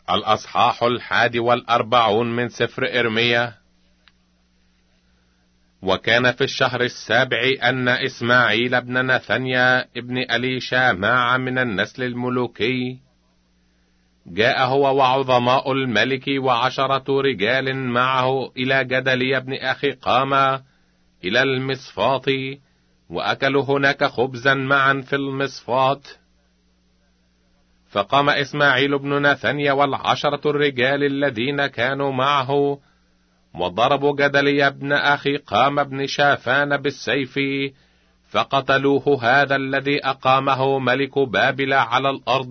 الأصحاح 41 من سفر إرميا. وكان في الشهر السابع أن إسماعيل بن نثنيا ابن أليشاماع من النسل الملوكي جاء هو وعظماء الملك و10 رجال معه إلى جدليا بن أخيقام إلى المصفاط، وأكلوا هناك خبزا معا في المصفاط. فقام إسماعيل بن نثنيا و10 الرجال الذين كانوا معه وضربوا جدليا بن أخيقام بن شافان بالسيف، فقتلوه، هذا الذي أقامه ملك بابل على الأرض.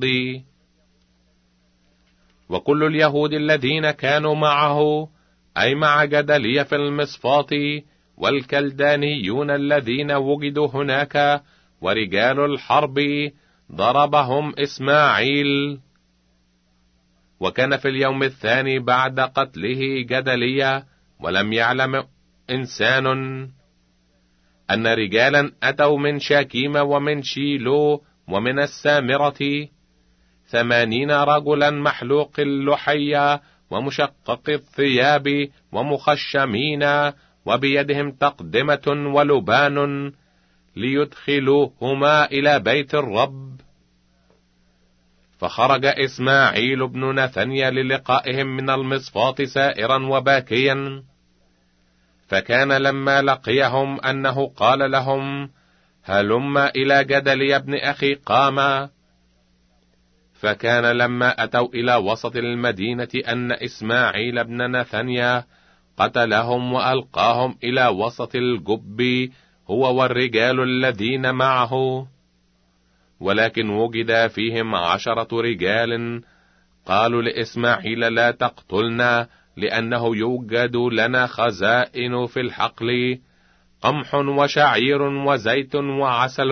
وكل اليهود الذين كانوا معه أي مع جدليا في المصفاط، والكلدانيون الذين وجدوا هناك ورجال الحرب، ضربهم إسماعيل. وكان في اليوم الثاني بعد قتله جدليا، ولم يعلم إنسان أن رجالا أتوا من شاكيم ومن شيلو ومن السامرة 80 رجلا محلوق اللحية ومشقق الثياب ومخشمين، وبيدهم تقدمة ولبان، ليدخلوهما إلى بيت الرب. فخرج إسماعيل بن نثنيا للقائهم من المصفاط سائرا وباكيا. فكان لما لقيهم أنه قال لهم: هلم إلى جدليا بن أخيقام. فكان لما أتوا إلى وسط المدينة أن إسماعيل بن نثنيا قتلهم وألقاهم إلى وسط الجب، هو والرجال الذين معه. ولكن وجد فيهم 10 رجال قالوا لإسماعيل: لا تقتلنا، لأنه يوجد لنا خزائن في الحقل، قمح وشعير وزيت وعسل.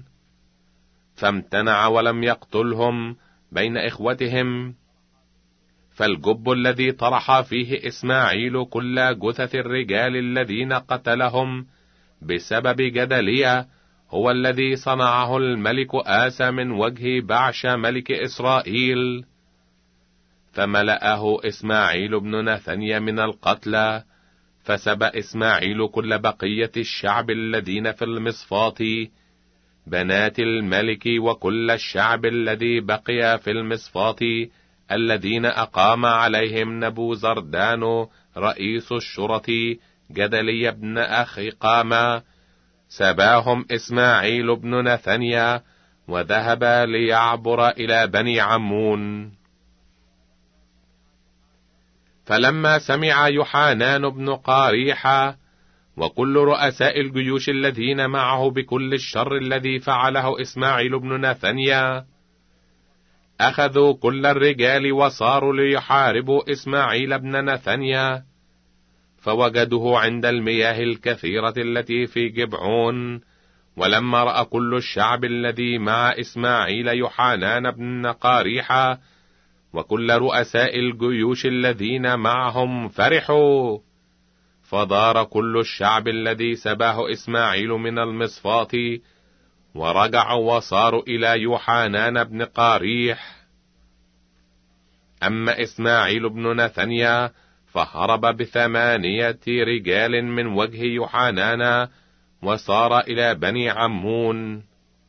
فامتنع ولم يقتلهم بين إخوتهم. فالجب الذي طرح فيه إسماعيل كل جثث الرجال الذين قتلهم بسبب جدليا هو الذي صنعه الملك آسى من وجه بعش ملك إسرائيل. فملأه إسماعيل بن نثنيا من القتلى، فسبى إسماعيل كل بقية الشعب الذين في المصفاط، بنات الملك وكل الشعب الذي بقي في المصفاط، الذين أقام عليهم نبوزردان رئيس الشرطة جدليا بن أخيقام. سباهم إسماعيل بن نثنيا وذهب ليعبر إلى بني عمون. فلما سمع يوحنان بن قاريحة وكل رؤساء الجيوش الذين معه بكل الشر الذي فعله إسماعيل بن نثنيا، أخذوا كل الرجال وصاروا ليحاربوا إسماعيل بن نثنيا. فوجدوه عند المياه الكثيرة التي في جبعون. ولما رأى كل الشعب الذي مع إسماعيل يوحنان بن قاريحة وكل رؤساء الجيوش الذين معهم فرحوا. فدار كل الشعب الذي سباه إسماعيل من المصفاط، ورجعوا وصاروا إلى يوحنان بن قاريح. أما إسماعيل بن نثنيا فهرب ب8 رجال من وجه يوحنان وصار إلى بني عمون.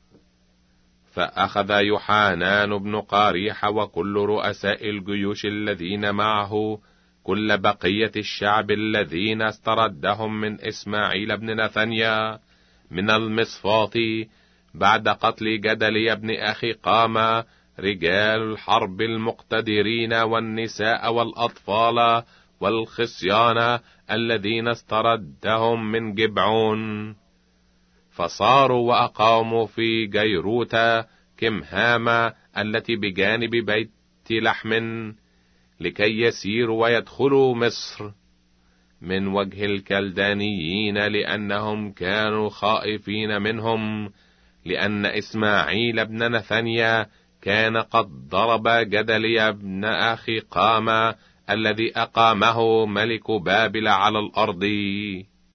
فأخذ يوحنان بن قاريح وكل رؤساء الجيوش الذين معه كل بقية الشعب الذين استردهم من إسماعيل بن نثنيا من المصفاط بعد قتل جدليا بن أخيقام، رجال الحرب المقتدرين والنساء والأطفال والخصيان الذين استردهم من جبعون. فصاروا وأقاموا في جيروتا كمهامة التي بجانب بيت لحم، لكي يسيروا ويدخلوا مصر من وجه الكلدانيين، لأنهم كانوا خائفين منهم، لأن إسماعيل بن نثنيا كان قد ضرب جدليا بن أخيقام الذي أقامه ملك بابل على الأرض.